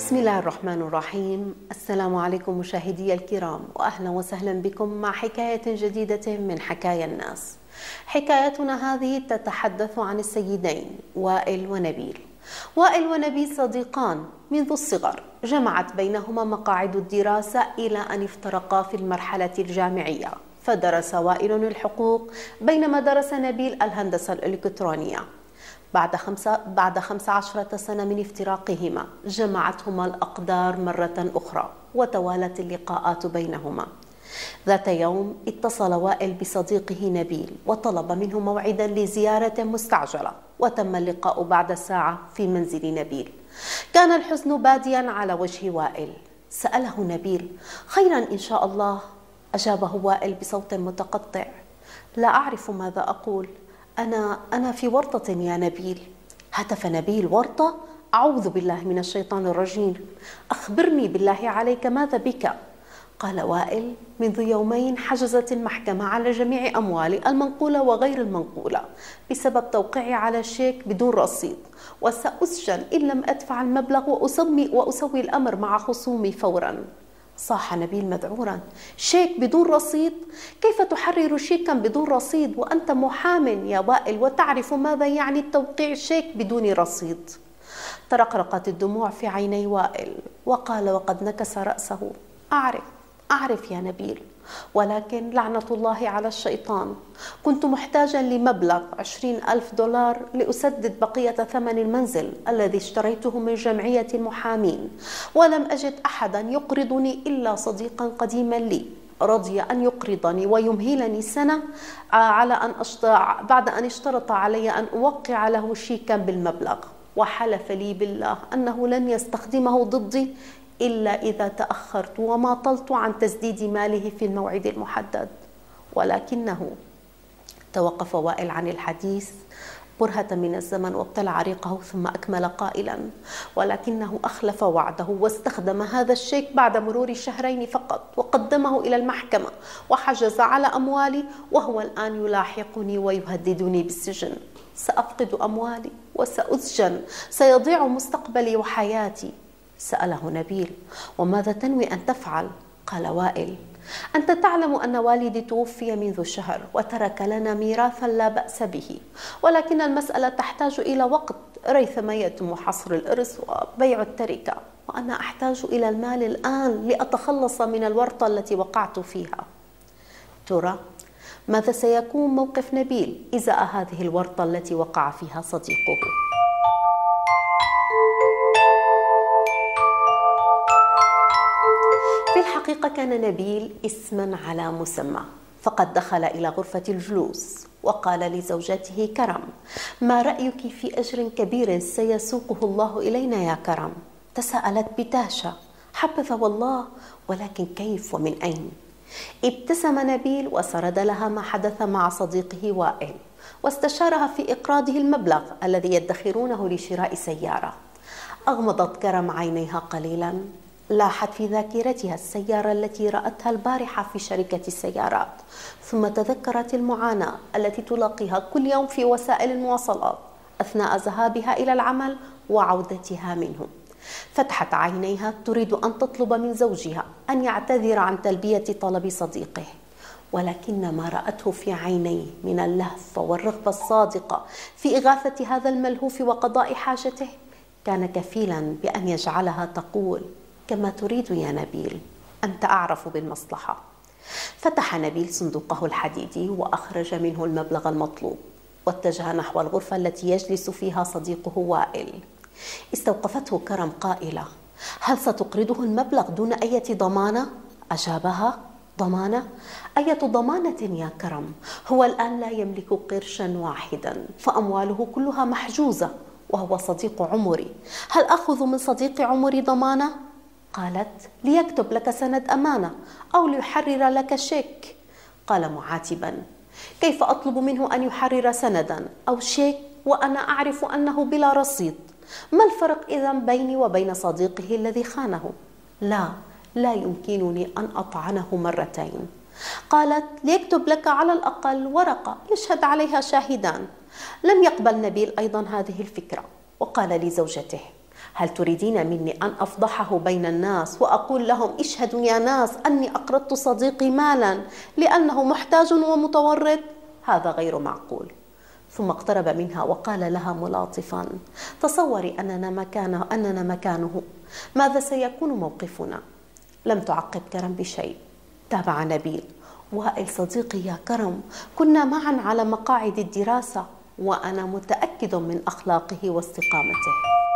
بسم الله الرحمن الرحيم. السلام عليكم مشاهدي الكرام، وأهلا وسهلا بكم مع حكاية جديدة من حكايا الناس. حكايتنا هذه تتحدث عن السيدين وائل ونبيل. وائل ونبيل صديقان منذ الصغر، جمعت بينهما مقاعد الدراسة إلى أن افترقا في المرحلة الجامعية، فدرس وائل الحقوق بينما درس نبيل الهندسة الإلكترونية. بعد 15 سنة من افتراقهما جمعتهما الأقدار مرة أخرى، وتوالت اللقاءات بينهما. ذات يوم اتصل وائل بصديقه نبيل وطلب منه موعدا لزيارة مستعجلة، وتم اللقاء بعد ساعة في منزل نبيل. كان الحزن باديا على وجه وائل. سأله نبيل: خيرا إن شاء الله؟ أجابه وائل بصوت متقطع: لا أعرف ماذا أقول، أنا في ورطة يا نبيل. هتف نبيل: ورطة؟ أعوذ بالله من الشيطان الرجيم، أخبرني بالله عليك ماذا بك؟ قال وائل: منذ يومين حجزت المحكمة على جميع أموالي المنقولة وغير المنقولة بسبب توقيعي على شيك بدون رصيد، وسأسجن إن لم أدفع المبلغ وأسوي الأمر مع خصومي فورا. صاح نبيل مذعورا: شيك بدون رصيد؟ كيف تحرر شيكا بدون رصيد وأنت محام يا وائل وتعرف ماذا يعني التوقيع شيك بدون رصيد؟ ترقرقت الدموع في عيني وائل وقال وقد نكس رأسه: أعرف يا نبيل، ولكن لعنة الله على الشيطان. كنت محتاجا لمبلغ 20,000 دولار لأسدد بقية ثمن المنزل الذي اشتريته من جمعية المحامين، ولم أجد أحدا يقرضني إلا صديقا قديما لي رضي أن يقرضني ويمهلني سنة بعد أن اشترط علي أن أوقع له شيكا بالمبلغ، وحلف لي بالله أنه لن يستخدمه ضدي إلا إذا تأخرت وماطلت عن تسديد ماله في الموعد المحدد. ولكنه توقف وائل عن الحديث برهة من الزمن وابتلع ريقه، ثم أكمل قائلا: ولكنه أخلف وعده واستخدم هذا الشيك بعد مرور شهرين فقط، وقدمه إلى المحكمة وحجز على أموالي، وهو الآن يلاحقني ويهددني بالسجن. سأفقد أموالي وسأسجن، سيضيع مستقبلي وحياتي. سأله نبيل: وماذا تنوي أن تفعل؟ قال وائل: أنت تعلم أن والدي توفي منذ شهر وترك لنا ميراثا لا بأس به، ولكن المسألة تحتاج إلى وقت ريثما يتم حصر الإرث وبيع التركة، وأنا أحتاج إلى المال الآن لأتخلص من الورطة التي وقعت فيها. ترى ماذا سيكون موقف نبيل إزاء هذه الورطة التي وقع فيها صديقه؟ في الحقيقة كان نبيل اسما على مسمى، فقد دخل إلى غرفة الجلوس وقال لزوجته كرم: ما رأيك في أجر كبير سيسوقه الله إلينا يا كرم؟ تساءلت بدهشة: حبذا والله، ولكن كيف ومن أين؟ ابتسم نبيل وسرد لها ما حدث مع صديقه وائل، واستشارها في إقراضه المبلغ الذي يدخرونه لشراء سيارة. أغمضت كرم عينيها قليلا، لاحت في ذاكرتها السيارة التي رأتها البارحة في شركة السيارات، ثم تذكرت المعاناة التي تلاقيها كل يوم في وسائل المواصلات أثناء ذهابها إلى العمل وعودتها منه. فتحت عينيها تريد أن تطلب من زوجها أن يعتذر عن تلبية طلب صديقه، ولكن ما رأته في عينيه من اللهفة والرغبة الصادقة في إغاثة هذا الملهوف وقضاء حاجته كان كفيلا بأن يجعلها تقول: كما تريد يا نبيل، أنت أعرف بالمصلحة. فتح نبيل صندوقه الحديدي وأخرج منه المبلغ المطلوب، واتجه نحو الغرفة التي يجلس فيها صديقه وائل. استوقفته كرم قائلة: هل ستقرضه المبلغ دون أي ضمانة؟ أجابها: ضمانة؟ أية ضمانة يا كرم؟ هو الآن لا يملك قرشا واحدا، فأمواله كلها محجوزة، وهو صديق عمري. هل أخذ من صديق عمري ضمانة؟ قالت: ليكتب لك سند أمانة أو ليحرر لك شيك. قال معاتبا: كيف أطلب منه أن يحرر سندا أو شيك وأنا أعرف أنه بلا رصيد؟ ما الفرق إذن بيني وبين صديقه الذي خانه؟ لا يمكنني أن أطعنه مرتين. قالت: ليكتب لك على الأقل ورقة يشهد عليها شاهدان. لم يقبل نبيل أيضا هذه الفكرة، وقال لزوجته: هل تريدين مني أن أفضحه بين الناس وأقول لهم اشهدوا يا ناس أني أقرضت صديقي مالا لأنه محتاج ومتورط؟ هذا غير معقول. ثم اقترب منها وقال لها ملاطفا: تصوري أننا مكانه، ماذا سيكون موقفنا؟ لم تعقب كرم بشيء. تابع نبيل: وائل صديقي يا كرم، كنا معا على مقاعد الدراسة وأنا متأكد من أخلاقه واستقامته.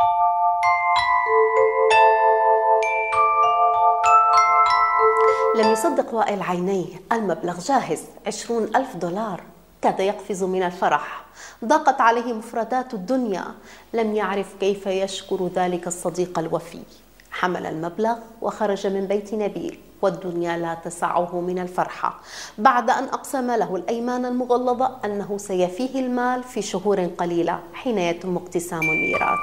لم يصدق وائل عينيه، المبلغ جاهز، 20,000 دولار. كاد يقفز من الفرح، ضاقت عليه مفردات الدنيا، لم يعرف كيف يشكر ذلك الصديق الوفي. حمل المبلغ وخرج من بيت نبيل والدنيا لا تسعه من الفرحة، بعد أن أقسم له الأيمان المغلظة أنه سيفيه المال في شهور قليلة حين يتم اقتسام الميراث.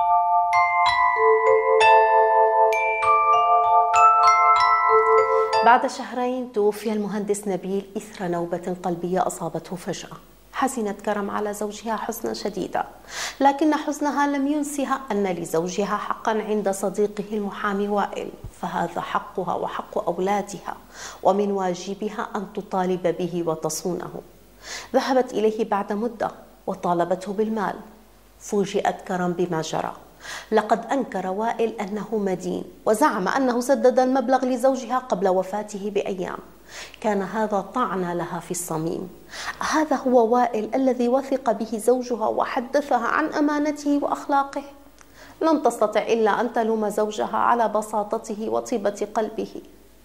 بعد شهرين توفي المهندس نبيل إثر نوبة قلبية أصابته فجأة. حزنت كرم على زوجها حزنا شديدا، لكن حزنها لم ينسها أن لزوجها حقا عند صديقه المحامي وائل، فهذا حقها وحق أولادها، ومن واجبها أن تطالب به وتصونه. ذهبت إليه بعد مدة وطالبته بالمال. فوجئت كرم بما جرى. لقد أنكر وائل أنه مدين وزعم أنه سدد المبلغ لزوجها قبل وفاته بأيام. كان هذا طعن لها في الصميم. هذا هو وائل الذي وثق به زوجها وحدثها عن أمانته وأخلاقه؟ لن تستطع إلا أن تلوم زوجها على بساطته وطيبة قلبه.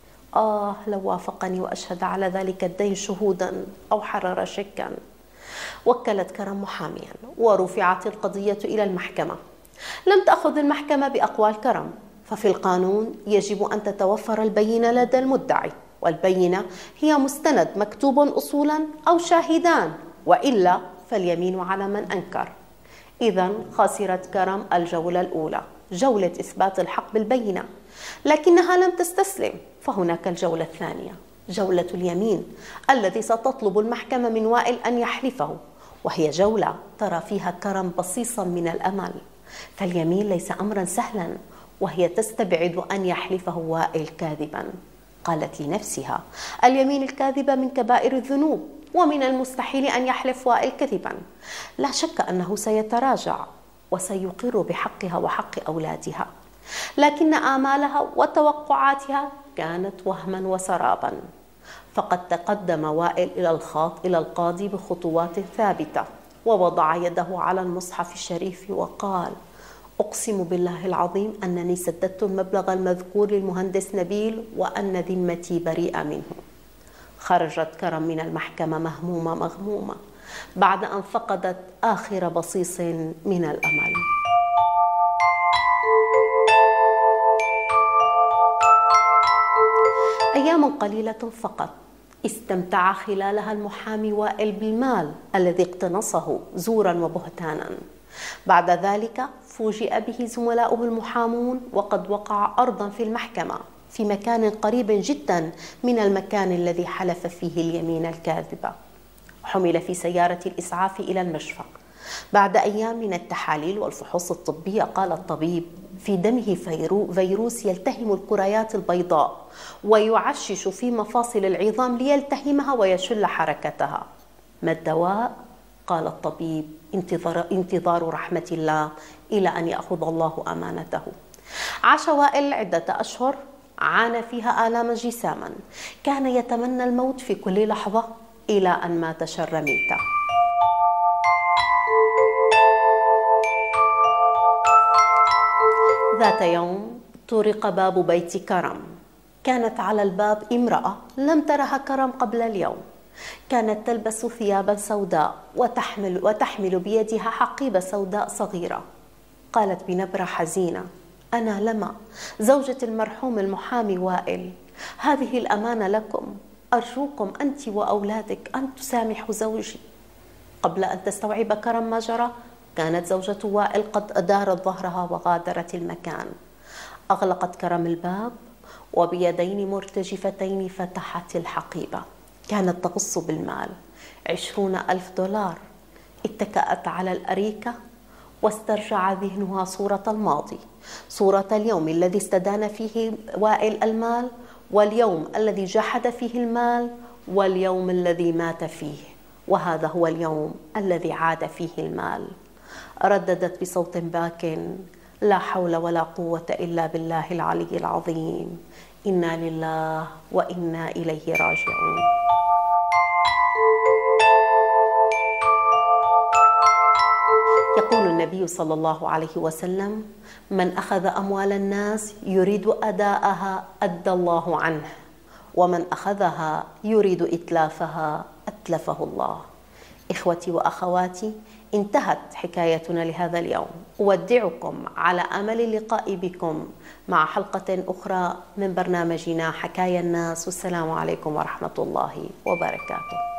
لو وافقني وأشهد على ذلك الدين شهودا أو حرر شكا. وكلت كرم محاميا ورفعت القضية إلى المحكمة. لم تأخذ المحكمة بأقوال كرم، ففي القانون يجب أن تتوفر البينة لدى المدعي، والبينة هي مستند مكتوب أصولا أو شاهدان، وإلا فاليمين على من أنكر. إذن خسرت كرم الجولة الأولى، جولة إثبات الحق بالبينة، لكنها لم تستسلم، فهناك الجولة الثانية، جولة اليمين الذي ستطلب المحكمة من وائل أن يحلفه، وهي جولة ترى فيها كرم بصيصا من الأمل. فاليمين ليس أمرا سهلا، وهي تستبعد أن يحلفه وائل كاذبا. قالت لنفسها: اليمين الكاذبة من كبائر الذنوب، ومن المستحيل أن يحلف وائل كذبا. لا شك أنه سيتراجع وسيقر بحقها وحق أولادها، لكن آمالها وتوقعاتها كانت وهما وسرابا. فقد تقدم وائل إلى القاضي بخطوات ثابتة، ووضع يده على المصحف الشريف وقال: أقسم بالله العظيم أنني سددت المبلغ المذكور للمهندس نبيل وأن ذمتي بريئة منه. خرجت كرم من المحكمة مهمومة مغمومة بعد أن فقدت آخر بصيص من الأمل. أيام قليلة فقط استمتع خلالها المحامي وائل بالمال الذي اقتنصه زورا وبهتانا. بعد ذلك فوجئ به زملاؤه المحامون وقد وقع أرضا في المحكمة في مكان قريب جدا من المكان الذي حلف فيه اليمين الكاذبة. حمل في سيارة الإسعاف إلى المشفى. بعد أيام من التحاليل والفحوص الطبية قال الطبيب: في دمه فيروس يلتهم الكريات البيضاء ويعشش في مفاصل العظام ليلتهمها ويشل حركتها. ما الدواء؟ قال الطبيب: انتظار رحمة الله إلى أن يأخذ الله أمانته. عاش وائل عدة أشهر عانى فيها آلاما جساما، كان يتمنى الموت في كل لحظة إلى أن مات شر ميتة. ذات يوم طرق باب بيت كرم. كانت على الباب امرأة لم ترها كرم قبل اليوم. كانت تلبس ثيابا سوداء وتحمل بيدها حقيبة سوداء صغيرة. قالت بنبرة حزينة: أنا لما زوجة المرحوم المحامي وائل، هذه الأمانة لكم، أرجوكم أنت وأولادك أن تسامحوا زوجي. قبل أن تستوعب كرم ما جرى كانت زوجة وائل قد أدارت ظهرها وغادرت المكان. أغلقت كرم الباب وبيدين مرتجفتين فتحت الحقيبة. كانت تغص بالمال، 20,000 دولار. اتكأت على الأريكة واسترجع ذهنها صورة الماضي، صورة اليوم الذي استدان فيه وائل المال، واليوم الذي جحد فيه المال، واليوم الذي مات فيه، وهذا هو اليوم الذي عاد فيه المال. رددت بصوت باك: لا حول ولا قوة إلا بالله العلي العظيم، إنا لله وإنا إليه راجعون. يقول النبي صلى الله عليه وسلم: من أخذ أموال الناس يريد أداءها أدى الله عنه، ومن أخذها يريد إتلافها أتلفه الله. إخوتي وأخواتي، انتهت حكايتنا لهذا اليوم. أودعكم على أمل اللقاء بكم مع حلقة أخرى من برنامجنا حكايا الناس، والسلام عليكم ورحمة الله وبركاته.